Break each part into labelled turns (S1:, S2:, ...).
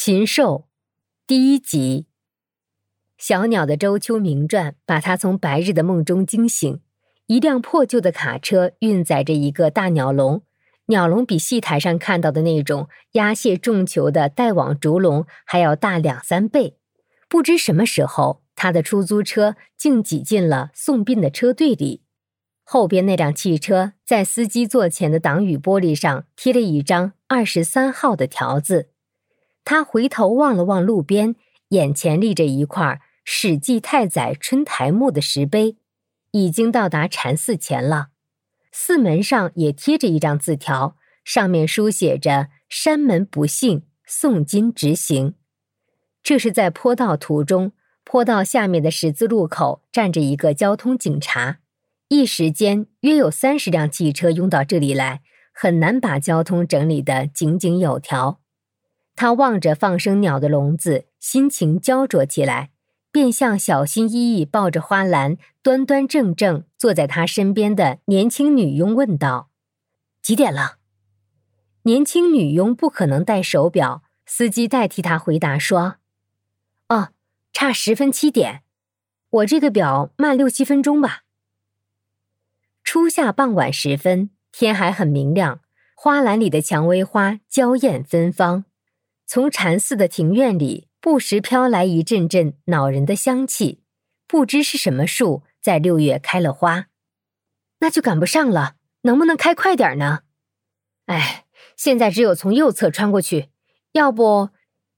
S1: 禽兽第1集。小鸟的周秋鸣啭把他从白日的梦中惊醒。一辆破旧的卡车运载着一个大鸟笼，鸟笼比戏台上看到的那种压蟹重球的带网竹笼还要大2、3倍。不知什么时候，他的出租车竟挤进了送殡的车队里。后边那辆汽车在司机座前的挡雨玻璃上贴了一张23号的条子。他回头望了望路边，眼前立着一块史记太宰春台墓的石碑，已经到达禅寺前了。寺门上也贴着一张字条，上面书写着山门不幸，诵经直行。这是在坡道途中，坡道下面的十字路口站着一个交通警察，一时间约有30辆汽车拥到这里来，很难把交通整理得井井有条。他望着放生鸟的笼子，心情焦灼起来，便向小心翼翼抱着花篮端端正正坐在他身边的年轻女佣问道：几点了？年轻女佣不可能带手表，司机代替他回答说：差10分7点，我这个表慢6、7分钟吧。初夏傍晚时分，天还很明亮，花篮里的蔷薇花娇艳芬芳。从禅寺的庭院里不时飘来一阵阵恼人的香气，不知是什么树在6月开了花。那就赶不上了，能不能开快点呢？现在只有从右侧穿过去，要不……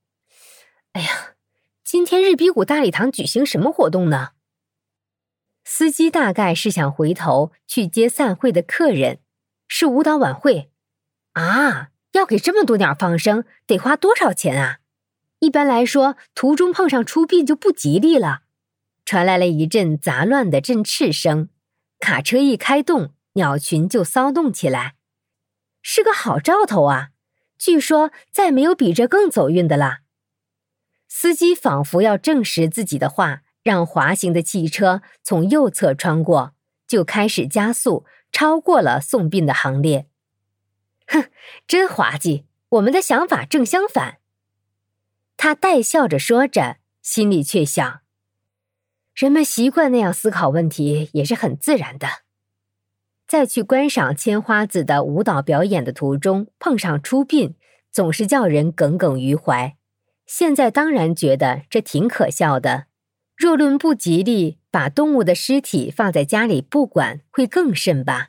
S1: 今天日比谷大礼堂举行什么活动呢？司机大概是想回头去接散会的客人，是舞蹈晚会啊！要给这么多鸟放生，得花多少钱啊？一般来说，途中碰上出殡就不吉利了。传来了一阵杂乱的振翅声，卡车一开动，鸟群就骚动起来。是个好兆头啊！据说再没有比这更走运的啦。司机仿佛要证实自己的话，让滑行的汽车从右侧穿过，就开始加速，超过了送殡的行列。真滑稽，我们的想法正相反。他带笑着说着，心里却想，人们习惯那样思考问题也是很自然的。在去观赏千花子的舞蹈表演的途中碰上出殡，总是叫人耿耿于怀。现在当然觉得这挺可笑的，若论不吉利，把动物的尸体放在家里不管会更甚吧。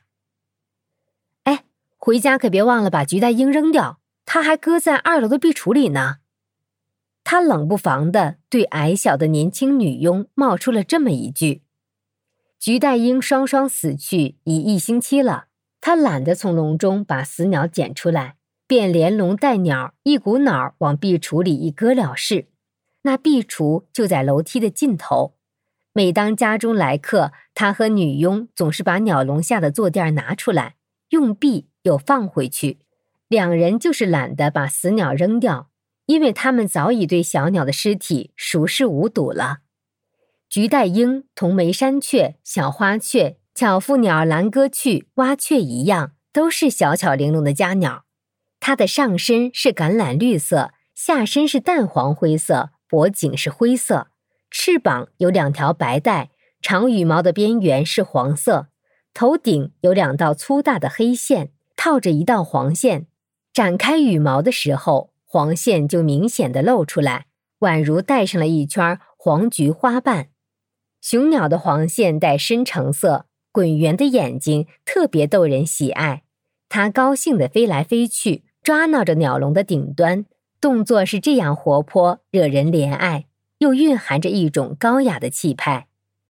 S1: 回家可别忘了把菊带鹰扔掉，它还搁在2楼的壁橱里呢。他冷不防地对矮小的年轻女佣冒出了这么一句。菊带鹰双双死去已1星期了，他懒得从笼中把死鸟捡出来，便连笼带鸟一股脑往壁橱里一搁了事。那壁橱就在楼梯的尽头。每当家中来客，他和女佣总是把鸟笼下的坐垫拿出来，用壁又放回去。两人就是懒得把死鸟扔掉，因为他们早已对小鸟的尸体熟视无睹了。菊带鹰同梅山雀、小花雀、巧妇鸟、蓝歌雀、蛙雀一样，都是小巧玲珑的家鸟。它的上身是橄榄绿色，下身是淡黄灰色，脖颈是灰色，翅膀有2条白带，长羽毛的边缘是黄色，头顶有2道粗大的黑线，套着1道黄线。展开羽毛的时候，黄线就明显地露出来，宛如带上了一圈黄菊花瓣。雄鸟的黄线带深橙色，滚圆的眼睛特别逗人喜爱。它高兴地飞来飞去，抓挠着鸟笼的顶端，动作是这样活泼，惹人怜爱，又蕴含着一种高雅的气派。